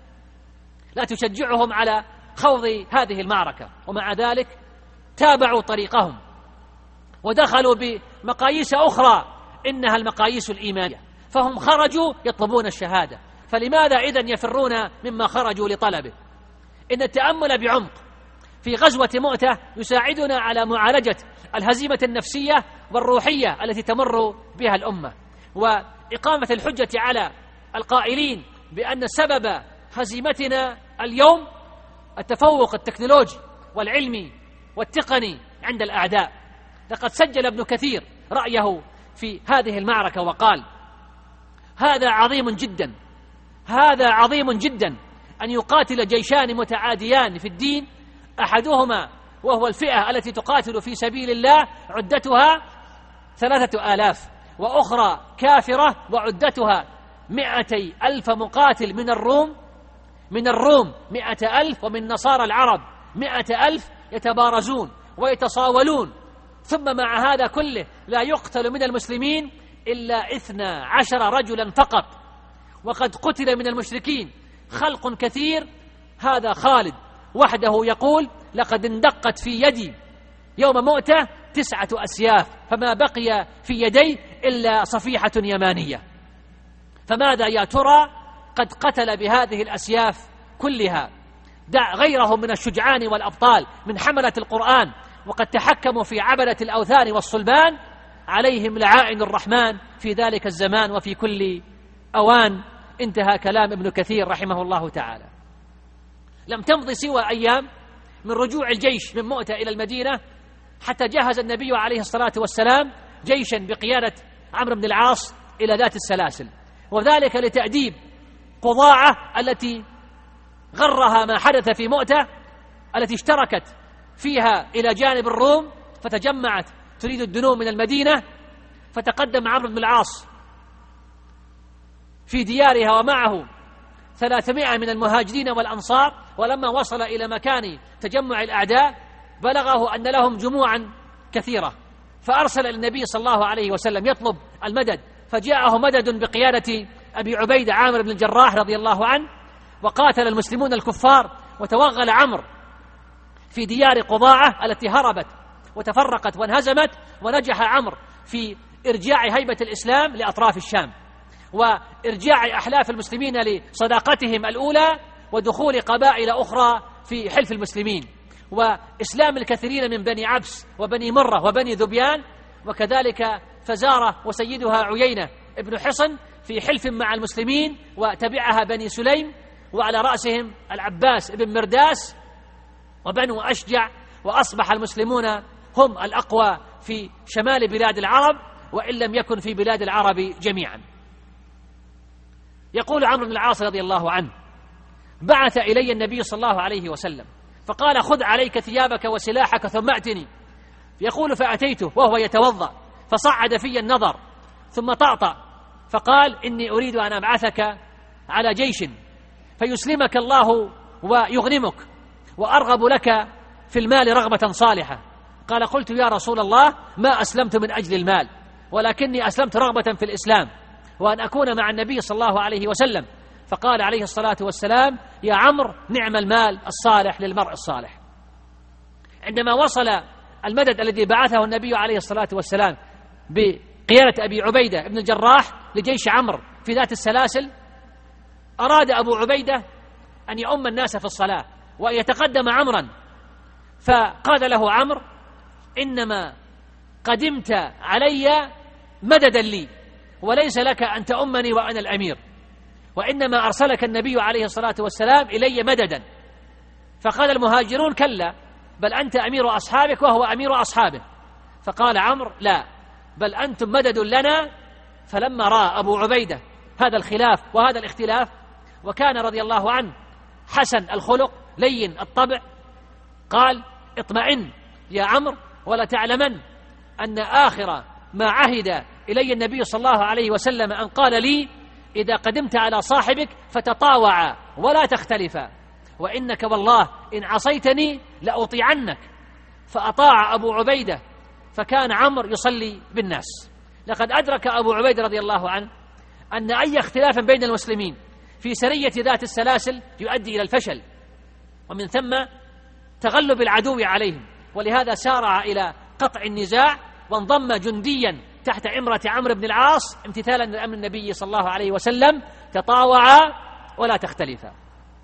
لا تشجعهم على خوض هذه المعركة، ومع ذلك تابعوا طريقهم ودخلوا بمقاييس أخرى إنها المقاييس الإيمانية، فهم خرجوا يطلبون الشهادة، فلماذا إذن يفرون مما خرجوا لطلبه؟ إن التأمل بعمق في غزوة مؤتة يساعدنا على معالجة الهزيمة النفسية والروحية التي تمر بها الأمة، وإقامة الحجة على القائلين بأن سبب هزيمتنا اليوم التفوق التكنولوجي والعلمي والتقني عند الأعداء. لقد سجل ابن كثير رأيه في هذه المعركة وقال هذا عظيم جدا هذا عظيم جدا أن يقاتل جيشان متعاديان في الدين، أحدهما وهو الفئة التي تقاتل في سبيل الله عدتها ثلاثة آلاف، وأخرى كافرة وعدتها مئتي ألف مقاتل من الروم من الروم مئة ألف، ومن نصارى العرب مئة ألف، يتبارزون ويتصاولون، ثم مع هذا كله لا يقتل من المسلمين إلا اثنا عشر رجلا فقط، وقد قتل من المشركين خلق كثير. هذا خالد وحده يقول لقد اندقت في يدي يوم مؤتة تسعة أسياف فما بقي في يدي إلا صفيحة يمانية. فماذا يا ترى قد قتل بهذه الأسياف كلها دع غيرهم من الشجعان والأبطال من حملة القرآن، وقد تحكموا في عبدة الأوثان والصلبان، عليهم لعائن الرحمن في ذلك الزمان وفي كل أوان. انتهى كلام ابن كثير رحمه الله تعالى. لم تمضي سوى أيام من رجوع الجيش من مؤتة إلى المدينة حتى جهز النبي عليه الصلاة والسلام جيشا بقيادة عمرو بن العاص إلى ذات السلاسل، وذلك لتأديب قضاعة التي غرها ما حدث في مؤتة التي اشتركت فيها إلى جانب الروم، فتجمعت تريد الدنو من المدينة، فتقدم عمرو بن العاص في ديارها ومعه ثلاثمائة من المهاجرين والأنصار، ولما وصل إلى مكان تجمع الأعداء بلغه أن لهم جموعا كثيرة، فأرسل النبي صلى الله عليه وسلم يطلب المدد، فجاءه مدد بقيادة أبي عبيدة عامر بن الجراح رضي الله عنه، وقاتل المسلمون الكفار، وتوغل عمرو في ديار قضاعة التي هربت وتفرقت وانهزمت، ونجح عمرو في إرجاع هيبة الإسلام لأطراف الشام، وإرجاع أحلاف المسلمين لصداقتهم الأولى، ودخول قبائل أخرى في حلف المسلمين، وإسلام الكثيرين من بني عبس وبني مرة وبني ذبيان، وكذلك فزارة وسيدها عيينة ابن حصن في حلف مع المسلمين، وتبعها بني سليم، وعلى رأسهم العباس ابن مرداس وبنو أشجع، وأصبح المسلمون هم الأقوى في شمال بلاد العرب وإن لم يكن في بلاد العرب جميعا. يقول عمرو بن العاص رضي الله عنه: بعث إلي النبي صلى الله عليه وسلم فقال: خذ عليك ثيابك وسلاحك ثم أتني. يقول: فأتيته وهو يتوضأ فصعد في النظر ثم طأطأ فقال: إني أريد أن أبعثك على جيش فيسلمك الله ويغنمك وأرغب لك في المال رغبة صالحة. قال: قلت يا رسول الله ما أسلمت من أجل المال ولكني أسلمت رغبة في الإسلام وأن أكون مع النبي صلى الله عليه وسلم. فقال عليه الصلاة والسلام: يا عمرو نعم المال الصالح للمرء الصالح. عندما وصل المدد الذي بعثه النبي عليه الصلاة والسلام بقيادة أبي عبيدة بن الجراح لجيش عمرو في ذات السلاسل، أراد أبو عبيدة أن يؤم الناس في الصلاة وأن يتقدم عمرا، فقال له عمرو: إنما قدمت علي مددا لي وليس لك أن تؤمني وأنا الأمير، وإنما أرسلك النبي عليه الصلاة والسلام إلي مددا. فقال المهاجرون: كلا، بل أنت أمير أصحابك وهو أمير أصحابه. فقال عمرو: لا، بل أنتم مدد لنا. فلما رأى أبو عبيدة هذا الخلاف وهذا الاختلاف، وكان رضي الله عنه حسن الخلق لين الطبع، قال: اطمئن يا عمرو ولا تعلمن أن آخر ما عهد إلي النبي صلى الله عليه وسلم أن قال لي: إذا قدمت على صاحبك فتطاوعا ولا تختلفا، وإنك والله إن عصيتني لأطيعنك. فأطاع أبو عبيدة فكان عمرو يصلي بالناس. لقد أدرك أبو عبيدة رضي الله عنه أن أي اختلاف بين المسلمين في سرية ذات السلاسل يؤدي إلى الفشل ومن ثم تغلب العدو عليهم، ولهذا سارع إلى قطع النزاع وانضم جنديا تحت عمرة عمرو بن العاص امتثالا لأمر النبي صلى الله عليه وسلم: تطاوعا ولا تختلفا.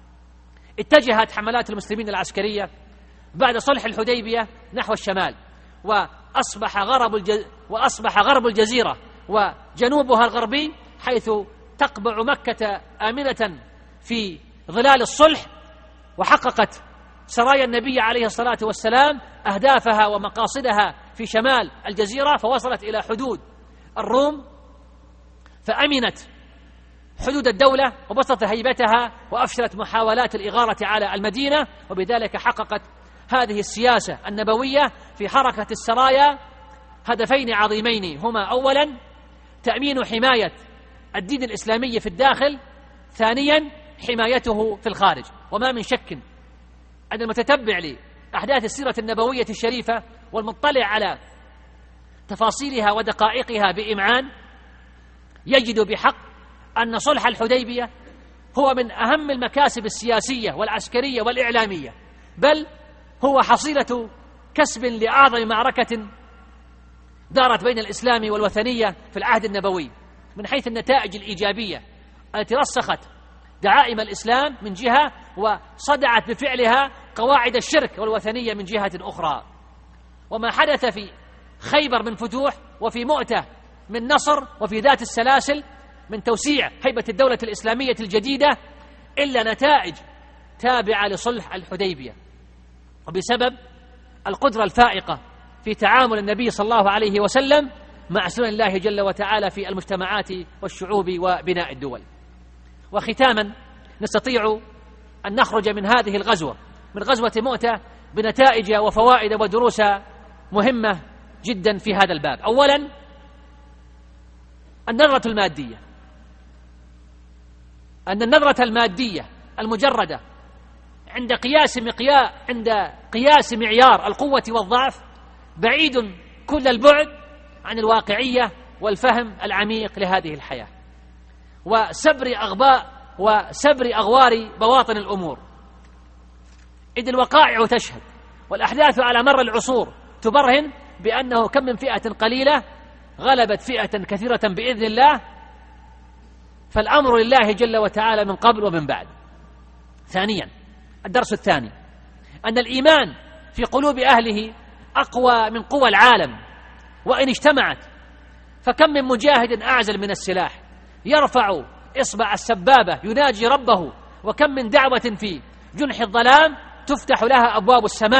اتجهت حملات المسلمين العسكرية بعد صلح الحديبية نحو الشمال، وأصبح غرب الجز... وأصبح غرب الجزيرة وجنوبها الغربي حيث تقبع مكة آمنة في ظلال الصلح. وحققت سرايا النبي عليه الصلاة والسلام أهدافها ومقاصدها في شمال الجزيرة، فوصلت إلى حدود الروم فأمنت حدود الدولة وبسطت هيبتها وأفشلت محاولات الإغارة على المدينة، وبذلك حققت هذه السياسة النبوية في حركة السرايا هدفين عظيمين، هما أولا تأمين حماية الدين الإسلامي في الداخل، ثانيا حمايته في الخارج. وما من شك أن المتتبع لأحداث السيرة النبوية الشريفة والمطلع على تفاصيلها ودقائقها بإمعان يجد بحق أن صلح الحديبية هو من أهم المكاسب السياسية والعسكرية والإعلامية، بل هو حصيلة كسب لأعظم معركة دارت بين الإسلام والوثنية في العهد النبوي من حيث النتائج الإيجابية التي رسخت دعائم الإسلام من جهة وصدعت بفعلها قواعد الشرك والوثنية من جهة أخرى. وما حدث في خيبر من فتوح وفي مؤتة من نصر وفي ذات السلاسل من توسيع هيبة الدولة الإسلامية الجديدة إلا نتائج تابعة لصلح الحديبية، وبسبب القدرة الفائقة في تعامل النبي صلى الله عليه وسلم مع سنن الله جل وتعالى في المجتمعات والشعوب وبناء الدول. وختاما نستطيع أن نخرج من هذه الغزوة من غزوة مؤتة بنتائج وفوائد ودروس مهمة جدا في هذا الباب. أولا النظرة المادية، أن النظرة المادية المجردة عند قياس مقياس عند قياس معيار القوة والضعف بعيد كل البعد عن الواقعية والفهم العميق لهذه الحياة وسبر أغباء وسبر أغوار بواطن الأمور، إذ الوقائع تشهد والأحداث على مر العصور تبرهن بأنه كم من فئة قليلة غلبت فئة كثيرة بإذن الله، فالأمر لله جل وتعالى من قبل ومن بعد. ثانيا الدرس الثاني أن الإيمان في قلوب أهله أقوى من قوى العالم، وإن اجتمعت فكم من مجاهد أعزل من السلاح يرفع إصبع السبابة يناجي ربه، وكم من دعوة في جنح الظلام تفتح لها أبواب السماء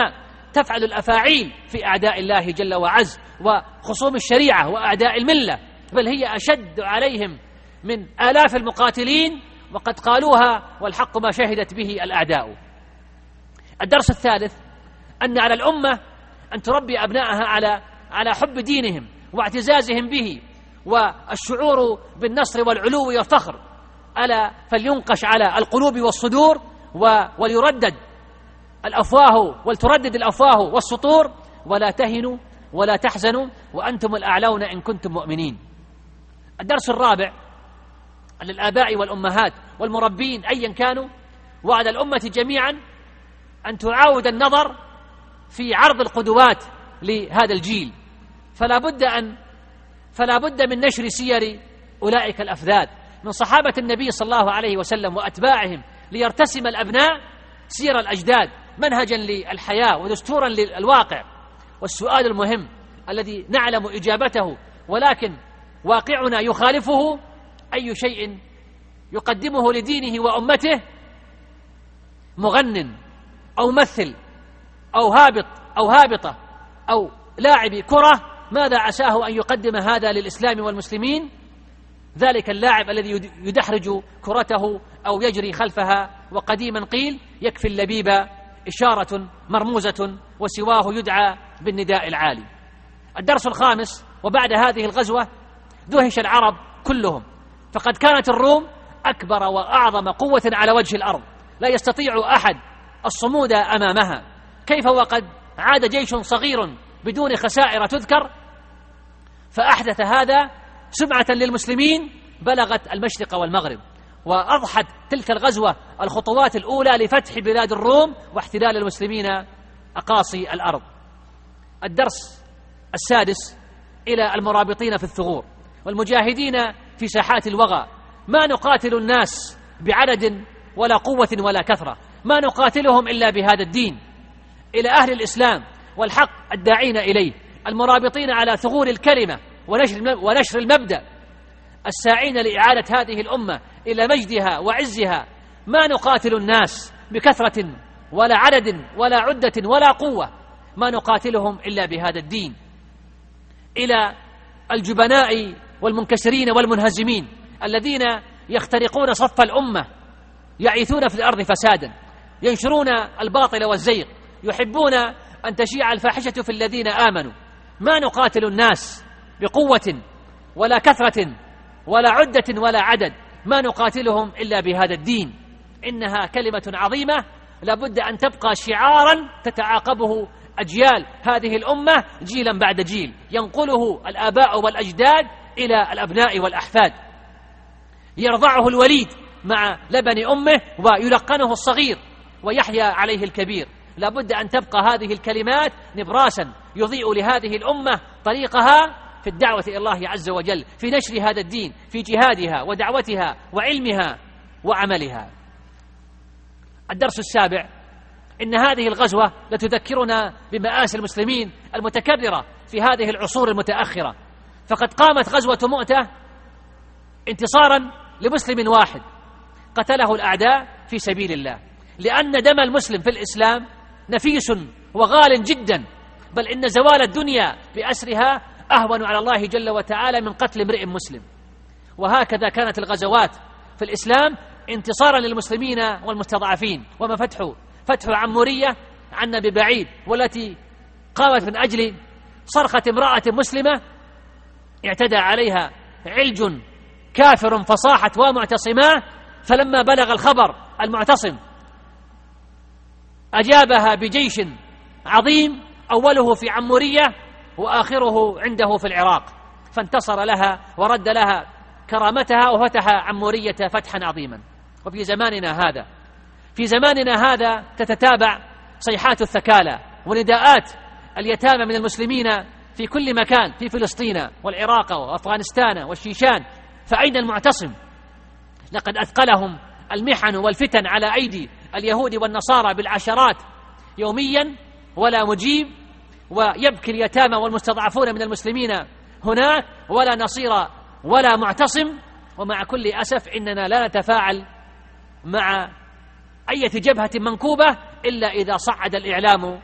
تفعل الأفاعيل في أعداء الله جل وعز وخصوم الشريعة وأعداء الملة، بل هي أشد عليهم من آلاف المقاتلين، وقد قالوها والحق ما شهدت به الأعداء. الدرس الثالث أن على الأمة أن تربي أبنائها على على حب دينهم واعتزازهم به والشعور بالنصر والعلو والفخر، ألا فلينقش على القلوب والصدور وليردد الأفواه ولتردد الأفواه والسطور، ولا تهنوا ولا تحزنوا وأنتم الأعلون إن كنتم مؤمنين. الدرس الرابع للآباء والأمهات والمربين أيا كانوا، وعلى الأمة جميعا أن تعاود النظر في عرض القدوات لهذا الجيل، فلا بد أن فلا بد من نشر سير أولئك الأفذاذ من صحابة النبي صلى الله عليه وسلم وأتباعهم، ليرتسم الأبناء سير الأجداد منهجا للحياة ودستورا للواقع. والسؤال المهم الذي نعلم إجابته ولكن واقعنا يخالفه: أي شيء يقدمه لدينه وأمته مغنٍ أو ممثل أو هابط أو هابطة أو لاعب كرة، ماذا عساه أن يقدم هذا للإسلام والمسلمين؟ ذلك اللاعب الذي يدحرج كرته أو يجري خلفها، وقديما قيل: يكفي اللبيب إشارة مرموزة وسواه يدعى بالنداء العالي. الدرس الخامس: وبعد هذه الغزوة دهش العرب كلهم، فقد كانت الروم أكبر وأعظم قوة على وجه الأرض، لا يستطيع أحد الصمود أمامها، كيف وقد عاد جيش صغير بدون خسائر تذكر، فأحدث هذا سمعة للمسلمين بلغت المشرق والمغرب، وأضحت تلك الغزوة الخطوات الأولى لفتح بلاد الروم واحتلال المسلمين أقاصي الأرض. الدرس السادس: إلى المرابطين في الثغور والمجاهدين في ساحات الوغى: ما نقاتل الناس بعدد ولا قوة ولا كثرة، ما نقاتلهم إلا بهذا الدين. إلى أهل الإسلام والحق الداعين إليه، المرابطين على ثغور الكلمة ونشر المبدأ، الساعين لإعادة هذه الأمة إلى مجدها وعزها: ما نقاتل الناس بكثرة ولا عدد ولا عدة ولا قوة، ما نقاتلهم إلا بهذا الدين. إلى الجبناء والمنكسرين والمنهزمين الذين يخترقون صف الأمة، يعيثون في الأرض فسادا، ينشرون الباطل والزيغ، يحبون أن تشيع الفاحشة في الذين آمنوا: ما نقاتل الناس بقوة ولا كثرة ولا عدة ولا عدد، ما نقاتلهم إلا بهذا الدين. إنها كلمة عظيمة لابد أن تبقى شعارا تتعاقبه أجيال هذه الأمة جيلا بعد جيل، ينقله الآباء والأجداد إلى الأبناء والأحفاد، يرضعه الوليد مع لبن أمه ويلقنه الصغير ويحيا عليه الكبير. لابد أن تبقى هذه الكلمات نبراسا يضيء لهذه الأمة طريقها في الدعوة إلى الله عز وجل، في نشر هذا الدين، في جهادها ودعوتها وعلمها وعملها. الدرس السابع: إن هذه الغزوة لتذكرنا بمآسي المسلمين المتكررة في هذه العصور المتأخرة، فقد قامت غزوة مؤتة انتصارا لمسلم واحد قتله الأعداء في سبيل الله، لأن دم المسلم في الإسلام نفيس وغال جدا، بل إن زوال الدنيا بأسرها أهون على الله جل وتعالى من قتل امرئ مسلم. وهكذا كانت الغزوات في الإسلام انتصارا للمسلمين والمستضعفين. وما فتح فتح عمورية عنا ببعيد، والتي قامت من أجل صرخة امرأة مسلمة اعتدى عليها علج كافر فصاحت ومعتصما، فلما بلغ الخبر المعتصم أجابها بجيش عظيم أوله في عمورية وآخره عنده في العراق، فانتصر لها ورد لها كرامتها وفتح عمورية فتحا عظيما. وفي زماننا هذا في زماننا هذا تتتابع صيحات الثكالى ونداءات اليتامى من المسلمين في كل مكان، في فلسطين والعراق وأفغانستان والشيشان، فأين المعتصم؟ لقد أثقلهم المحن والفتن على أيدي اليهود والنصارى بالعشرات يوميا ولا مجيب، ويبكي اليتامى والمستضعفون من المسلمين هناك ولا نصير ولا معتصم. ومع كل أسف إننا لا نتفاعل مع أي جبهة منكوبة إلا إذا صعد الإعلام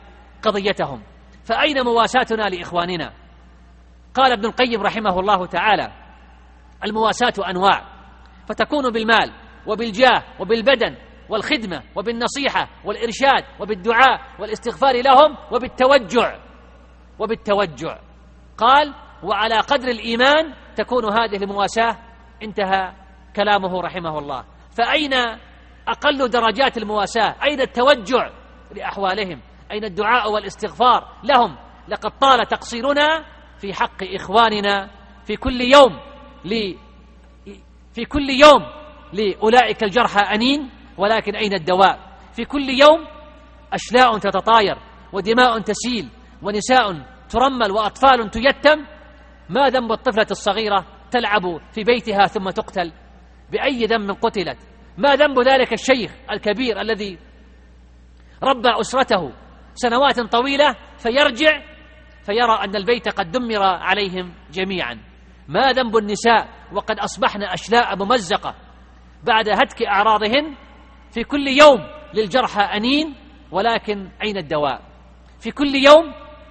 قضيتهم. فأين مواساتنا لإخواننا؟ قال ابن القيم رحمه الله تعالى: المواساة أنواع، فتكون بالمال وبالجاه وبالبدن والخدمة وبالنصيحة والإرشاد وبالدعاء والاستغفار لهم وبالتوجع وبالتوجع قال: وعلى قدر الإيمان تكون هذه المواساة. انتهى كلامه رحمه الله. فأين أقل درجات المواساة؟ أين التوجع لأحوالهم؟ أين الدعاء والاستغفار لهم؟ لقد طال تقصيرنا في حق إخواننا في كل يوم ل... في كل يوم لأولئك الجرحى أنين، ولكن أين الدواء؟ في كل يوم أشلاء تتطاير ودماء تسيل ونساء ترمل وأطفال تيتم. ما ذنب الطفلة الصغيرة تلعب في بيتها ثم تقتل؟ بأي ذنب قتلت؟ ما ذنب ذلك الشيخ الكبير الذي ربى أسرته سنوات طويلة فيرجع فيرى أن البيت قد دمر عليهم جميعا؟ ما ذنب النساء وقد أصبحن أشلاء ممزقة بعد هتك أعراضهن؟ في كل يوم للجرحى أنين، ولكن أين الدواء؟ في كل يوم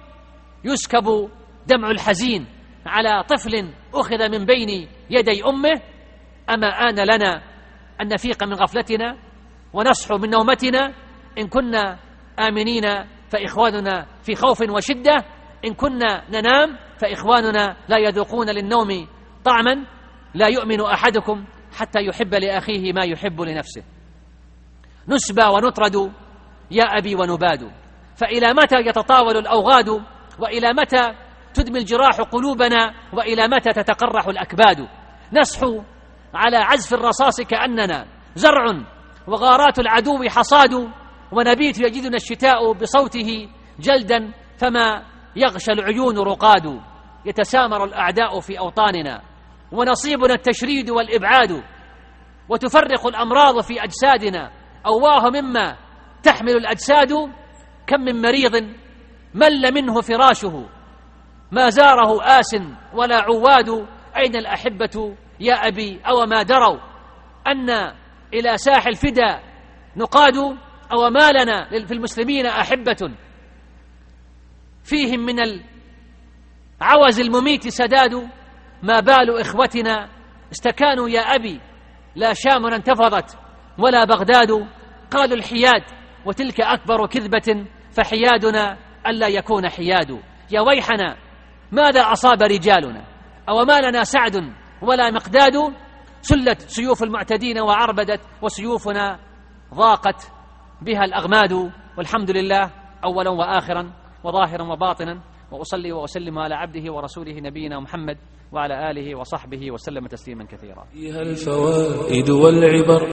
يسكب دمع الحزين على طفل أخذ من بين يدي أمه. أما آن لنا أن نفيق من غفلتنا ونصحو من نومتنا؟ إن كنا آمنين فإخواننا في خوف وشدة، إن كنا ننام فإخواننا لا يذوقون للنوم طعما. لا يؤمن أحدكم حتى يحب لأخيه ما يحب لنفسه. نسبى ونطرد يا أبي ونباد، فإلى متى يتطاول الأوغاد؟ وإلى متى تدمي الجراح قلوبنا؟ وإلى متى تتقرح الأكباد؟ نصحو على عزف الرصاص كأننا زرع وغارات العدو حصاد، ونبيت يجدنا الشتاء بصوته جلدا فما يغشى العيون رقاد. يتسامر الأعداء في أوطاننا ونصيبنا التشريد والإبعاد، وتفرق الأمراض في أجسادنا أواه مما تحمل الأجساد. كم من مريض مل منه فراشه ما زاره آس ولا عواد. أين الأحبة يا أبي أو ما دروا أن إلى ساح الفدا نقاد؟ أو ما لنا في المسلمين أحبة فيهم من العوز المميت سداد؟ ما بال إخوتنا استكانوا يا أبي؟ لا شام انتفضت ولا بغداد. قالوا الحياد وتلك أكبر كذبة، فحيادنا ألا يكون حياد. يا ويحنا ماذا أصاب رجالنا؟ أو ما لنا سعد ولا مقداد؟ سلت سيوف المعتدين وعربدت، وسيوفنا ضاقت بها الأغماد. والحمد لله أولا وآخرا وظاهرا وباطنا، وأصلي وأسلم على عبده ورسوله نبينا محمد وعلى آله وصحبه وسلم تسليما كثيرا. فيها الفوائد والعبر.